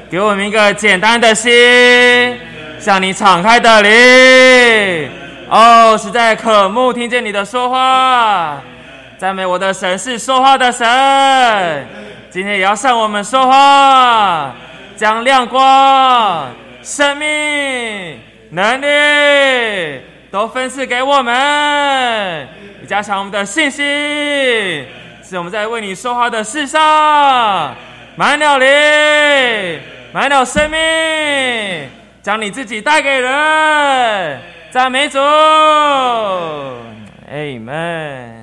给我们一个简单的心，向你敞开的灵。实在渴慕听见你的说话。赞美我的神是说话的神，今天也要向我们说话，将亮光、生命、能力都分赐给我们，以加强我们的信心，使我们在为你说话的事上满了灵，满了生命，将你自己带给人。赞美主 Amen。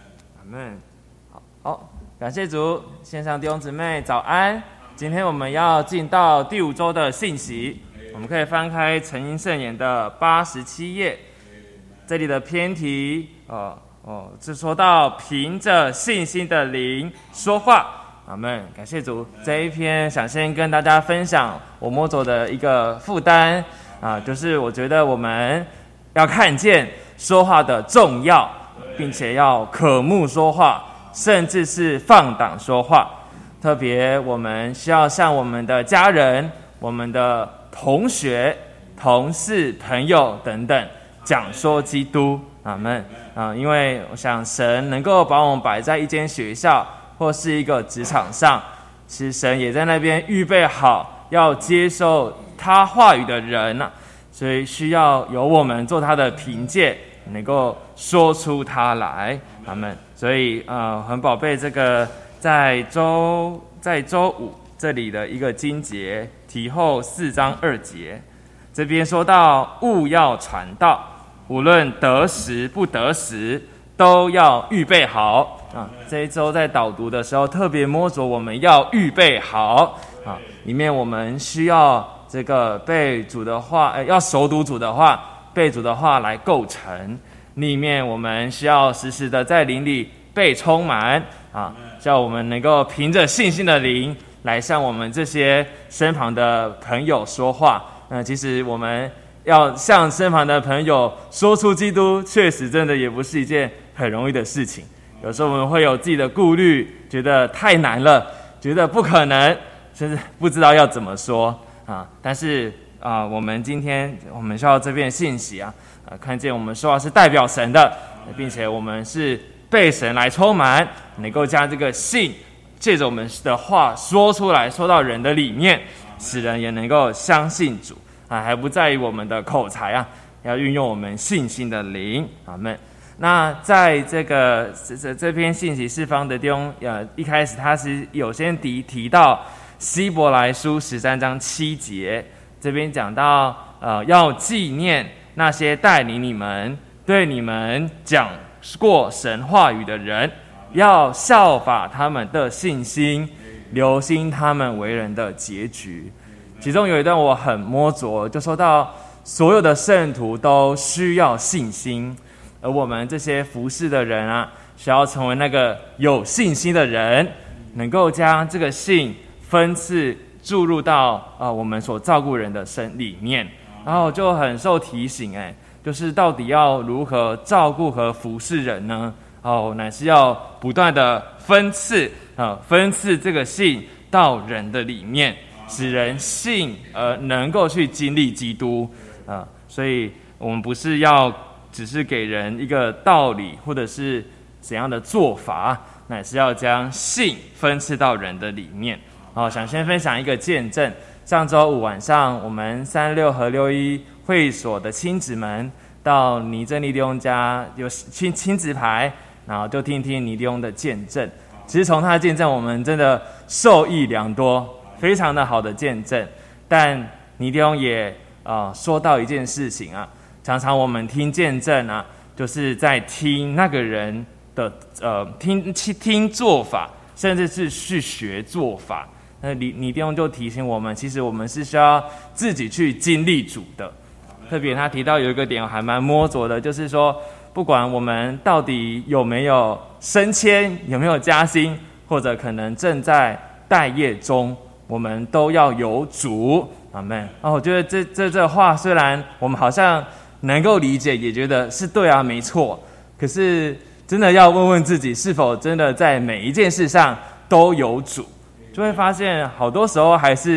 好，感谢主。线上弟兄姊妹早安。今天我们要进到第5周的信息，我们可以翻开陈英圣言的87页，这里的篇题是说到凭着信心的灵说话。阿们，感谢主。这一篇想先跟大家分享我摸着的一个负担就是我觉得我们要看见说话的重要，并且要渴慕说话，甚至是放胆说话。特别我们需要向我们的家人、我们的同学、同事、朋友等等讲说基督。阿们因为我想神能够把我们摆在一间学校或是一个职场上，其实神也在那边预备好要接受他话语的人所以需要由我们做他的凭借，能够说出他来。阿们。所以很宝贝这个在周5这里的一个经节，题后4章2节，这边说到务要传道，无论得时不得时，都要预备好这一周在导读的时候特别摸着我们要预备好里面我们需要这个背主的话要熟读主的话，背主的话来构成。里面我们需要时时的在灵里被充满叫我们能够凭着信心的灵来向我们这些身旁的朋友说话。其实我们要向身旁的朋友说出基督，确实真的也不是一件很容易的事情。有时候我们会有自己的顾虑，觉得太难了，觉得不可能，甚至不知道要怎么说但是我们今天我们需要这边信息看见我们说话是代表神的，并且我们是被神来充满，能够将这个信借着我们的话说出来，说到人的里面，使人也能够相信主还不在于我们的口才要运用我们信心的灵。阿们。那在这篇信息释放的弟兄一开始他是有先提到希伯来书13章7节，这边讲到要纪念那些带领你们、对你们讲过神话语的人，要效法他们的信心，留心他们为人的结局。其中有一段我很摸着，就说到所有的圣徒都需要信心，而我们这些服侍的人需要成为那个有信心的人，能够将这个信分次注入到我们所照顾人的身里面。然后就很受提醒就是到底要如何照顾和服侍人呢？乃是要不断的分次这个信到人的里面，使人信而能够去经历基督所以我们不是要只是给人一个道理或者是怎样的做法，乃是要将信分次到人的里面。想先分享一个见证。上周五晚上，我们36和61会所的亲子们到倪正利弟兄家有亲子牌，然后就听听倪弟兄的见证。其实从他的见证，我们真的受益良多，非常的好的见证。但倪弟兄也说到一件事情常常我们听见证就是在听那个人的听做法，甚至是去学做法。那倪弟兄就提醒我们，其实我们是需要自己去经历主的。特别他提到有一个点我还蛮摸着的，就是说不管我们到底有没有升迁，有没有加薪，或者可能正在待业中，我们都要有主。阿们。我觉得这话虽然我们好像能够理解，也觉得是对没错，可是真的要问问自己，是否真的在每一件事上都有主，就会发现好多时候还是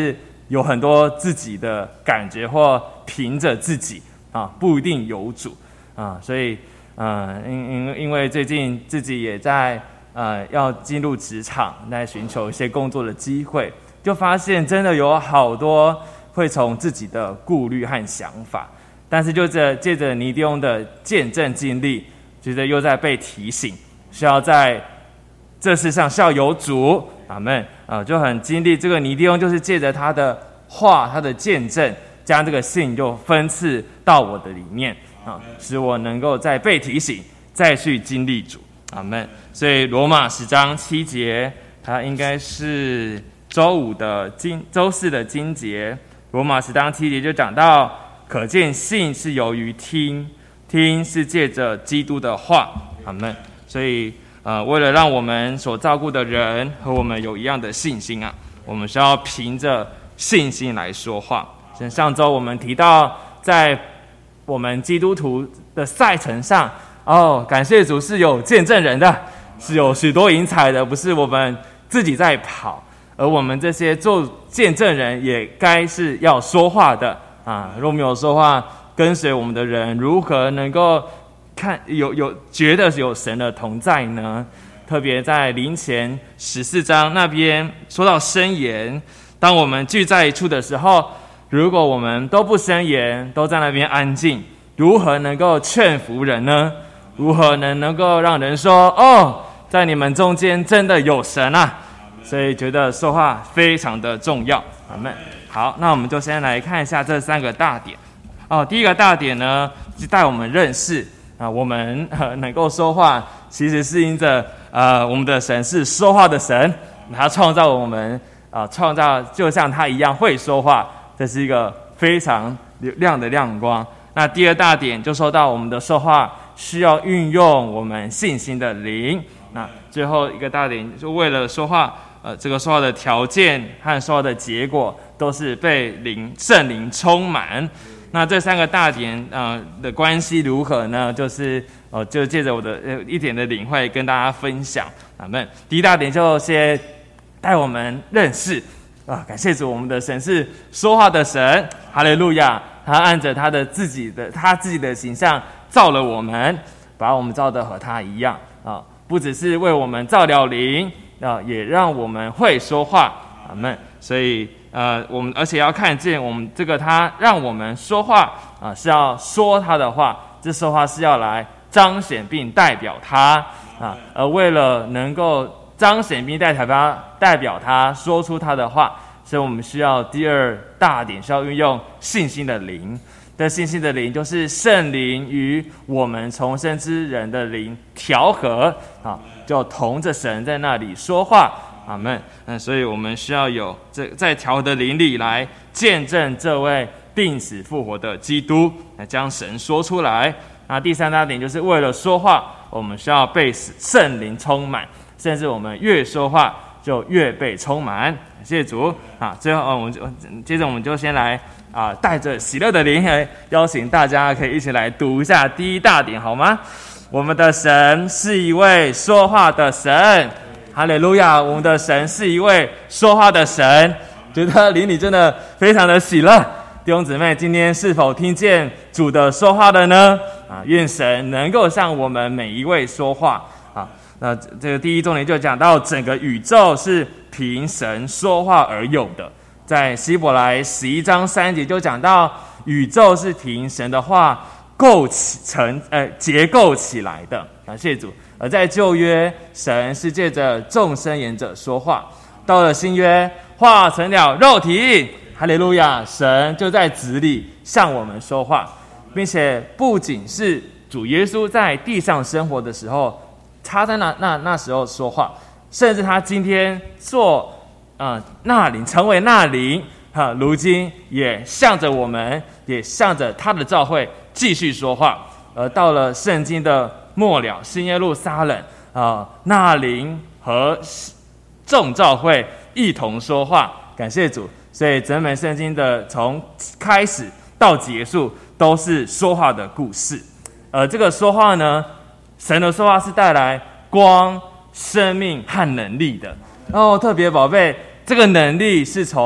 有很多自己的感觉或凭着自己不一定有主所以因为最近自己也在要进入职场，在寻求一些工作的机会，就发现真的有好多会从自己的顾虑和想法，但是就借着尼迪翁的见证经历，觉得又在被提醒，需要在这世上需要有主，阿们就很经历这个尼迪翁，就是借着他的话，他的见证，将这个信就分赐到我的里面使我能够再被提醒，再去经历主，阿们。所以罗马10章7节，它应该是周四的经节。罗马10章7节就讲到，可见信是由于听，听是借着基督的话，阿们。所以为了让我们所照顾的人和我们有一样的信心我们需要凭着信心来说话。像上周我们提到，在我们基督徒的赛程上，感谢主是有见证人的，是有许多银彩的，不是我们自己在跑，而我们这些做见证人也该是要说话的若没有说话，跟随我们的人如何能够觉得有神的同在呢？特别在林前14章那边说到申言，当我们聚在一处的时候，如果我们都不申言，都在那边安静，如何能够劝服人呢？如何能够让人说在你们中间真的有神所以觉得说话非常的重要，阿们。好，那我们就先来看一下这3个大点第一个大点呢，是带我们认识我们能够说话，其实是因着我们的神是说话的神，他创造我们创造就像他一样会说话，这是一个非常亮的亮光。那第二大点就说到我们的说话需要运用我们信心的灵。那最后一个大点就为了说话这个说话的条件和说话的结果都是被圣灵充满。那这3个大点的关系如何呢？就借着我的一点的领会跟大家分享，阿们。第一大点就先带我们认识感谢主，我们的神是说话的神，哈利路亚。他按着他自己的形象造了我们，把我们造得和他一样不只是为我们造了灵也让我们会说话，阿们。所以我们而且要看见我们这个他让我们说话是要说他的话，这说话是要来彰显并代表他而为了能够彰显并代表他说出他的话，所以我们需要第二大点，需要运用信心的灵。这信心的灵就是圣灵与我们重生之人的灵调和就同着神在那里说话，阿们。所以我们需要有在调和的灵里来见证这位病死复活的基督，来将神说出来。那第三大点就是为了说话，我们需要被圣灵充满，甚至我们越说话就越被充满。谢谢主最后接着我们就先来带着喜乐的灵邀请大家可以一起来读一下第一大点好吗？我们的神是一位说话的神，哈利路亚。我们的神是一位说话的神，觉得灵里真的非常的喜乐。弟兄姊妹，今天是否听见主的说话的呢？愿神能够向我们每一位说话那这个第一重点就讲到整个宇宙是凭神说话而有的。在希伯来11章3节就讲到宇宙是凭神的话结构起来的，感谢主。而在旧约，神是借着众圣言者说话，到了新约，化成了肉体，哈利路亚，神就在子里向我们说话，并且不仅是主耶稣在地上生活的时候，他在那时候说话，甚至他今天做那灵，成为那灵如今也向着我们，也向着他的教会继续说话。而到了圣经的末了，新耶路撒冷那灵和众教会一同说话，感谢主。所以整本圣经的从开始到结束都是说话的故事。这个说话呢，神的说话是带来光、生命和能力的。特别宝贝，这个能力是从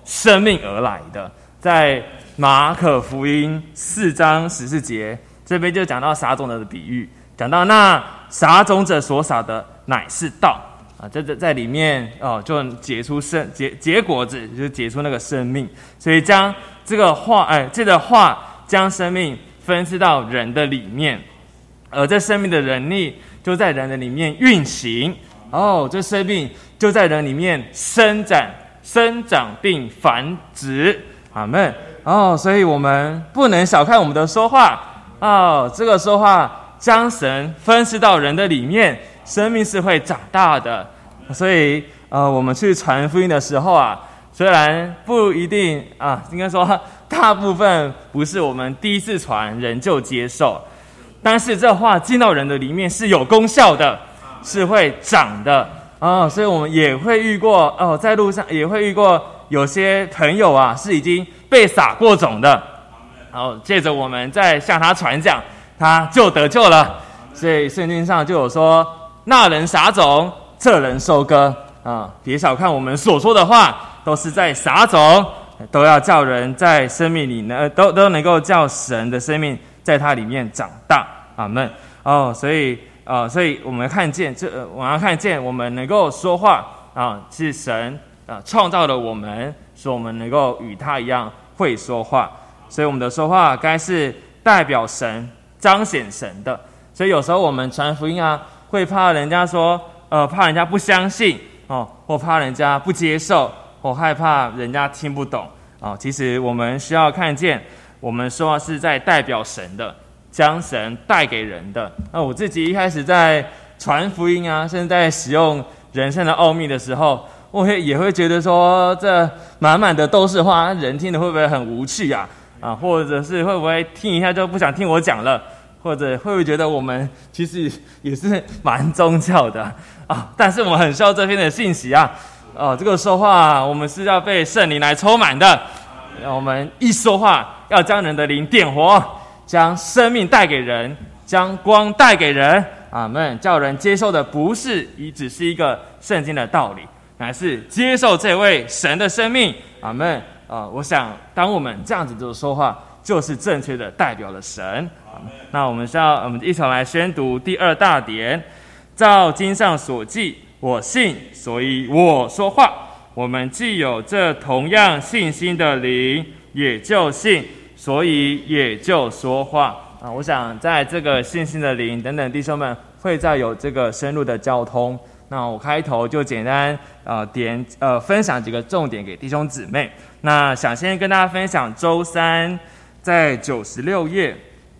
生命而来的。在马可福音4章14节，这边就讲到撒种的比喻，讲到那撒种者所撒的乃是道啊，在里面就结出结果子，就是结出那个生命。所以将这个话将生命分赐到人的里面，而这生命的能力就在人的里面运行。这生命就在人里面生长并繁殖。阿们。所以我们不能小看我们的说话这个说话将神分赐到人的里面，生命是会长大的。所以我们去传福音的时候虽然不一定应该说大部分不是我们第一次传人就接受，但是这话进到人的里面是有功效的，是会长的所以我们也会遇过在路上也会遇过有些朋友是已经被撒过种的，借着我们在向他传讲，他就得救了。所以圣经上就有说，那人撒种，这人收割别小看我们所说的话，都是在撒种，都要叫人在生命里呢，都能够叫神的生命在他里面长大。阿们。所以我们看见我们能够说话是神创造了我们，使我们能够与他一样会说话。所以我们的说话该是代表神、彰显神的。所以有时候我们传福音会怕人家说怕人家不相信或怕人家不接受，或害怕人家听不懂其实我们需要看见，我们说话是在代表神的，将神带给人的。我自己一开始在传福音甚至在使用人生的奥秘的时候，我也会觉得说，这满满的都是话，人听的会不会很无趣或者是会不会听一下就不想听我讲了，或者会不会觉得我们其实也是蛮宗教的但是我们很需要这篇的信息这个说话我们是要被圣灵来充满的。我们一说话要将人的灵点活，将生命带给人，将光带给人。阿们。叫人接受的不是只是一个圣经的道理，乃是接受这位神的生命。阿们。我想当我们这样子的说话，就是正确的代表了神。那我们一起来宣读第2大点，照经上所记，我信，所以我说话。我们既有这同样信心的灵，也就信，所以也就说话我想在这个信心的灵等等弟兄们会再有这个深入的交通。那我开头就简单分享几个重点给弟兄姊妹。那想先跟大家分享周3在96页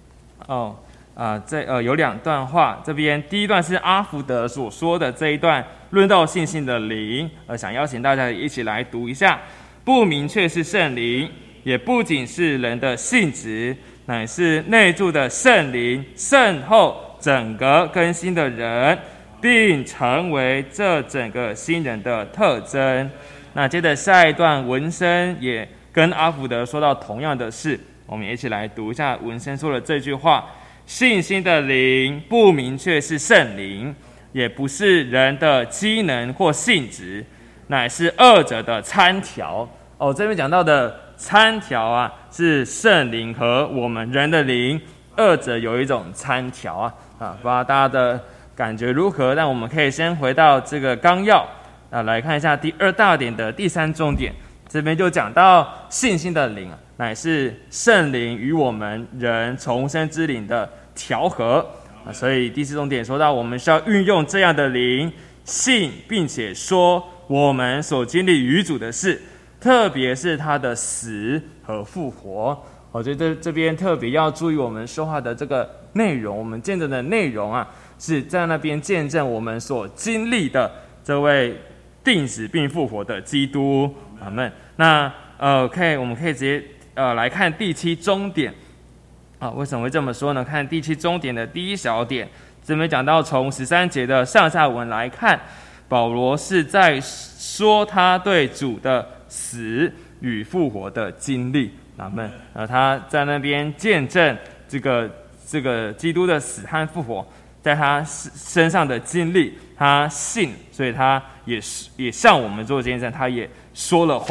有2段话。这边第一段是阿福德所说的这一段论到信心的灵，想邀请大家一起来读一下。不明确是圣灵，也不仅是人的性质，乃是内住的圣灵圣后整个更新的人，并成为这整个新人的特征。那接着下一段文生也跟阿福德说到同样的事，我们也一起来读一下文生说的这句话：信心的灵不明确是圣灵，也不是人的机能或性质，乃是二者的参调。这边讲到的参调是圣灵和我们人的灵，二者有一种参调不知道大家的感觉如何？但我们可以先回到这个纲要来看一下第2大点的第3重点。这边就讲到信心的灵乃是圣灵与我们人重生之灵的调和所以第4重点说到我们需要运用这样的灵，信并且说我们所经历与主的事，特别是他的死和复活。我觉得这边特别要注意我们说话的这个内容，我们见证的内容是在那边见证我们所经历的这位定死并复活的基督。阿们。那我们可以直接来看第7中点为什么会这么说呢？看第7中点的第1小点，这边讲到从13节的上下文来看，保罗是在说他对主的死与复活的经历。阿们。他在那边见证这个基督的死和复活在他身上的经历，他信，所以他也向我们做见证，他也说了话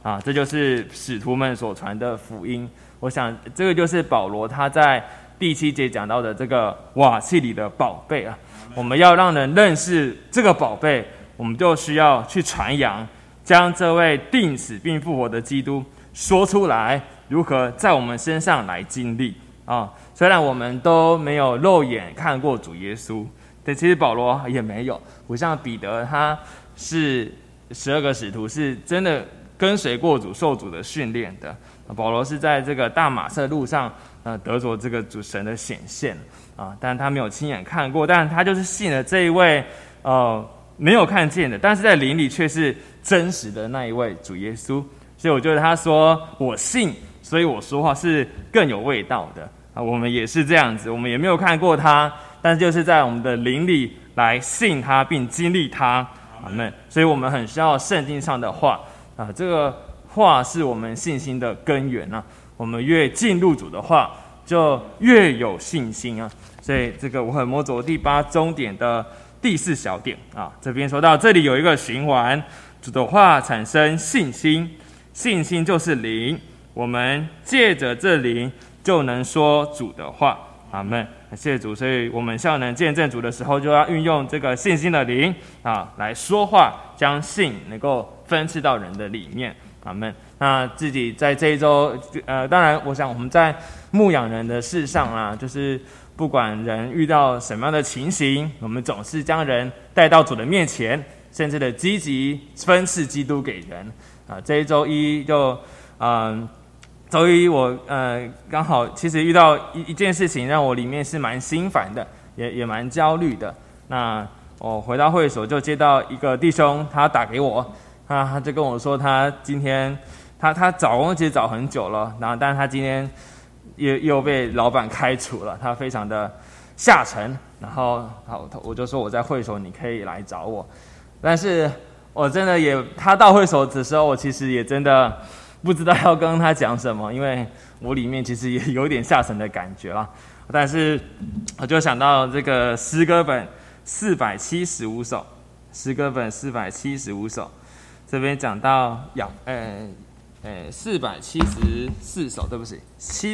啊，这就是使徒们所传的福音。我想这个就是保罗他在第7节讲到的这个瓦器里的宝贝啊。我们要让人认识这个宝贝，我们就需要去传扬，将这位定死并复活的基督说出来，如何在我们身上来经历啊。虽然我们都没有肉眼看过主耶稣，但其实保罗也没有，不像彼得，他是12个使徒，是真的跟随过主、受主的训练的。保罗是在这个大马色路上，得着这个主神的显现啊，但他没有亲眼看过，但他就是信了这一位没有看见的，但是在灵里却是真实的那一位主耶稣。所以我觉得他说我信，所以我说话是更有味道的啊。我们也是这样子，我们也没有看过他，但是就是在我们的灵里来信他并经历他，阿们。所以我们很需要圣经上的话啊，这个话是我们信心的根源啊。我们越进入主的话，就越有信心啊。所以这个我很摸着第8终点的第4小点啊，这边说到这里有一个循环，主的话产生信心，信心就是灵，我们借着这灵就能说主的话，阿们。谢谢主。所以我们效能见证主的时候，就要运用这个信心的灵啊来说话，将信能够分赐到人的里面，阿们。那自己在这一周当然我想我们在牧养人的事上啊，就是不管人遇到什么样的情形，我们总是将人带到主的面前，甚至的积极分赐基督给人啊。这一周一就周一我刚好其实遇到一件事情，让我里面是蛮心烦的，也蛮焦虑的。那我回到会所就接到一个弟兄，他打给我，他就跟我说他今天他找工其实找很久了，然后但是他今天又被老板开除了，他非常的下沉。然后我就说我在会所，你可以来找我。但是我真的他到会所的时候，我其实也真的不知道要跟他讲什么，因为我里面其实也有点下沉的感觉啦。但是我就想到这个诗歌本475首，诗歌本475首，这边讲到474首，对不起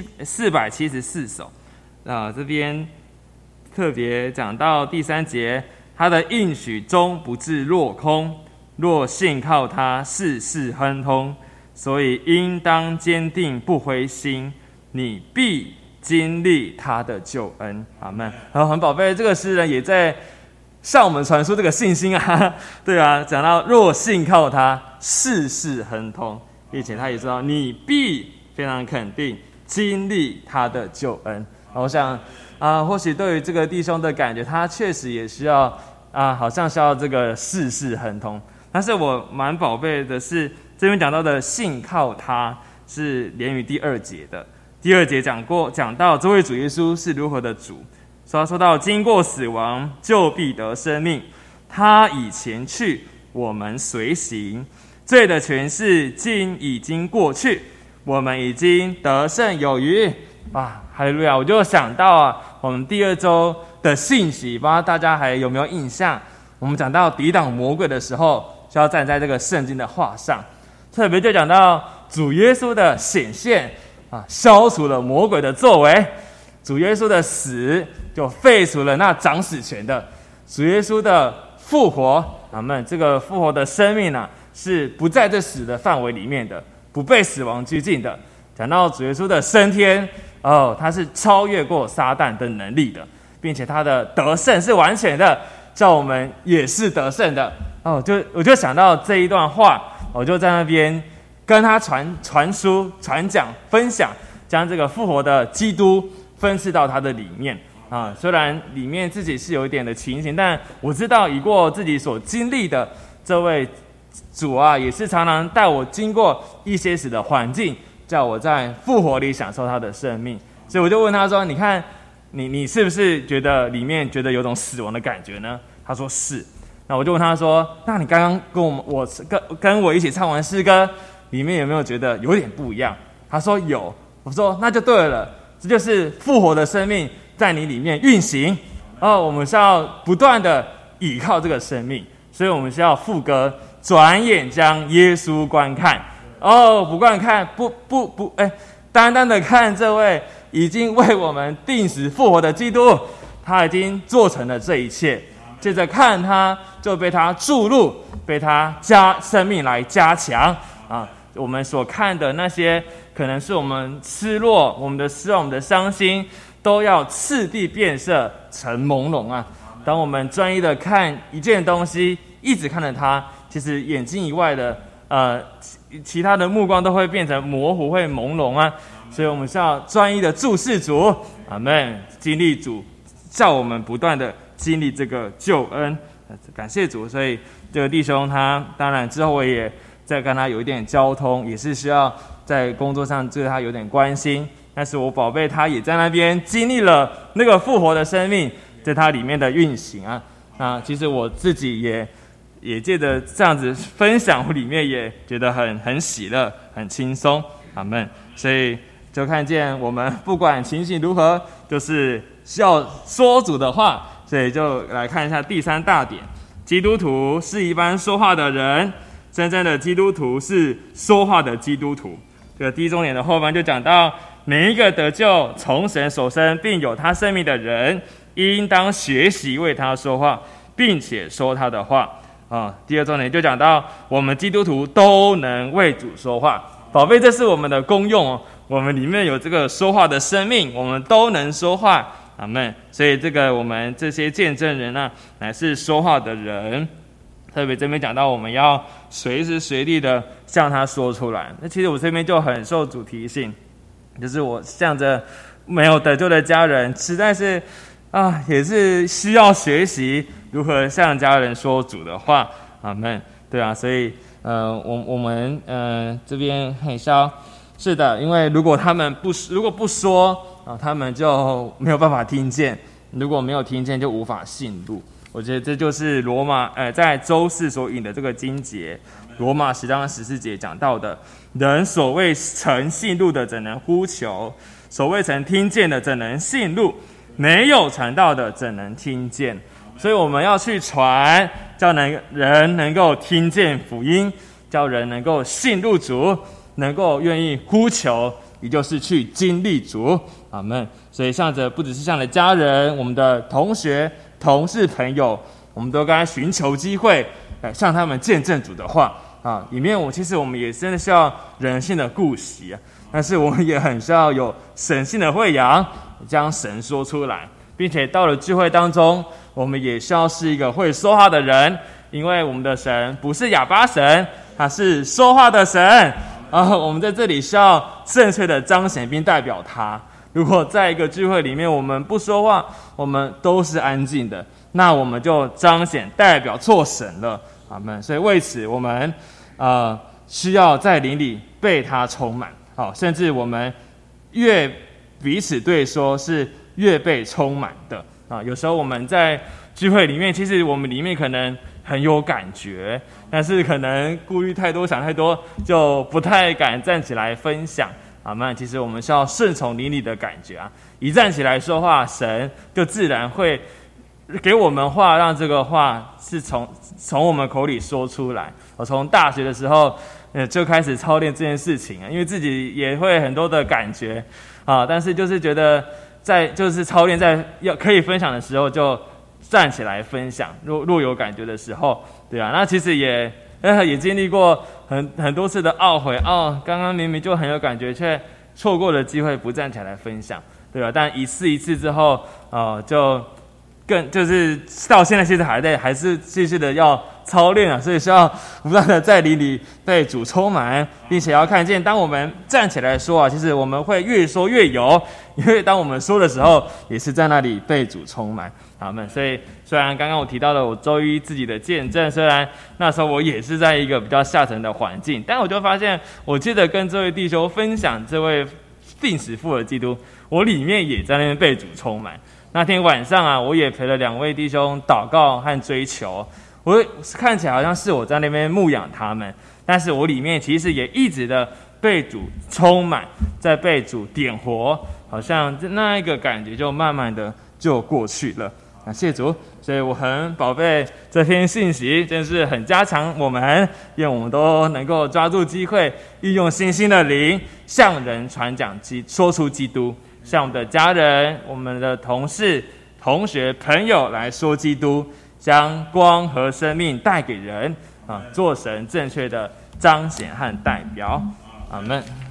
，474首这边特别讲到第3节，他的应许终不至落空，若信靠他，事事亨通。所以应当坚定不灰心，你必经历他的救恩，阿们。然后很宝贝，这个诗人也在向我们传输这个信心啊，对啊，讲到若信靠他，事事亨通，并且他也知道你必非常肯定经历他的救恩。我想或许对于这个弟兄的感觉，他确实也需要好像需要这个事事亨通。但是我蛮宝贝的是，这边讲到的信靠他是连于第2节的。第2节讲到这位主耶稣是如何的主，说到经过死亡就必得生命，他以前去，我们随行，罪的权势今已经过去，我们已经得胜有余。哈利路亚！我就想到我们第2周的信息，不知道大家还有没有印象？我们讲到抵挡魔鬼的时候，就要站在这个圣经的话上，特别就讲到主耶稣的显现消除了魔鬼的作为，主耶稣的死就废除了那掌死权的，主耶稣的复活，阿们。这个复活的生命是不在这死的范围里面的，不被死亡拘禁的。讲到主耶稣的升天他是超越过撒旦的能力的，并且他的得胜是完全的，叫我们也是得胜的。我就想到这一段话，我就在那边跟他传输、传讲、分享，将这个复活的基督分赐到他的里面虽然里面自己是有一点的情形，但我知道以过自己所经历的这位主也是常常带我经过一些时的环境，叫我在复活里享受他的生命。所以我就问他说：“你看，你是不是觉得里面觉得有种死亡的感觉呢？”他说是。那我就问他说：“那你刚刚跟我一起唱完诗歌，里面有没有觉得有点不一样？”他说有。我说那就对了，这就是复活的生命在你里面运行。我们是要不断的倚靠这个生命，所以我们需要副歌：转眼将耶稣观看， 不光看，单单的看这位已经为我们定死复活的基督，他已经做成了这一切。接着看他，就被他注入，被他加生命来加强啊。我们所看的那些，可能是我们失落、我们的失望、我们的伤心，都要次第变色成朦胧啊。当我们专一的看一件东西，一直看着它，其实眼睛以外的其他的目光都会变成模糊，会朦胧啊。所以我们是要专一的注视主，阿们，经历主，叫我们不断的经历这个救恩，感谢主。所以这个弟兄他当然之后我也在跟他有一点交通，也是需要在工作上对他有点关心。但是我宝贝他也在那边经历了那个复活的生命，在他里面的运行啊。那其实我自己也借着这样子分享，我里面也觉得很喜乐，很轻松，阿们。所以就看见我们不管情形如何，就是要说主的话。所以就来看一下第三大点，基督徒是一般说话的人，真正的基督徒是说话的基督徒。这个第一重点的后半就讲到，每一个得救从神所生并有他生命的人，应当学习为他说话，并且说他的话第二重点就讲到，我们基督徒都能为主说话。宝贝，这是我们的功用我们里面有这个说话的生命，我们都能说话，阿们。所以这个我们这些见证人乃是说话的人。特别这边讲到，我们要随时随地的向他说出来。那其实我这边就很受主提醒，就是我向着没有得救的家人，实在是也是需要学习如何向家人说主的话，阿们。对啊，所以我们这边很消，是的，因为如果他们如果不说他们就没有办法听见，如果没有听见就无法信入。我觉得这就是罗马在周四所引的这个经节，罗马10章14节讲到的，人所谓曾信入的怎能呼求，所谓曾听见的怎能信入，没有传道的怎能听见。所以我们要去传，叫人能够听见福音，叫人能够信入主，能够愿意呼求，也就是去经历主，阿们。所以不只是向着家人，我们的同学、同事、朋友，我们都该寻求机会向他们见证主的话里面其实我们也真的需要人性的顾惜但是我们也很需要有神性的慧养，将神说出来，并且到了聚会当中，我们也需要是一个会说话的人，因为我们的神不是哑巴神，他是说话的神我们在这里需要正确的彰显并代表他。如果在一个聚会里面我们不说话，我们都是安静的，那我们就彰显代表错神了，阿们。所以为此我们需要在灵里被他充满甚至我们越彼此对说是越被充满的有时候我们在聚会里面，其实我们里面可能很有感觉，但是可能顾虑太多想太多，就不太敢站起来分享，阿们。其实我们需要顺从灵里的感觉一站起来说话，神就自然会给我们话，让这个话是从我们口里说出来。我从大学的时候就开始操练这件事情因为自己也会很多的感觉但是就是觉得就是操练在可以分享的时候就站起来分享，若有感觉的时候，对那其实也经历过很多次的懊悔刚刚明明就很有感觉，却错过了机会不站起来分享，对吧？但一次之后就就是到现在其实还是继续的要操练所以需要不断的在灵里被主充满，并且要看见当我们站起来说其实我们会越说越有，因为当我们说的时候也是在那里被主充满，阿们。所以虽然刚刚我提到了我周一自己的见证，虽然那时候我也是在一个比较下层的环境，但我就发现我记得跟这位弟兄分享这位定死复活的基督，我里面也在那边被主充满。那天晚上我也陪了2位弟兄祷告和追求，我看起来好像是我在那边牧养他们，但是我里面其实也一直的被主充满，在被主点活，好像那一个感觉就慢慢的就过去了， 感谢主，所以我很宝贝这篇信息，真是很加强我们，愿我们都能够抓住机会，运用新兴的灵，向人传讲说出基督，向我们的家人、我们的同事、同学、朋友来说基督，将光和生命带给人，做神正确的彰显和代表。阿们。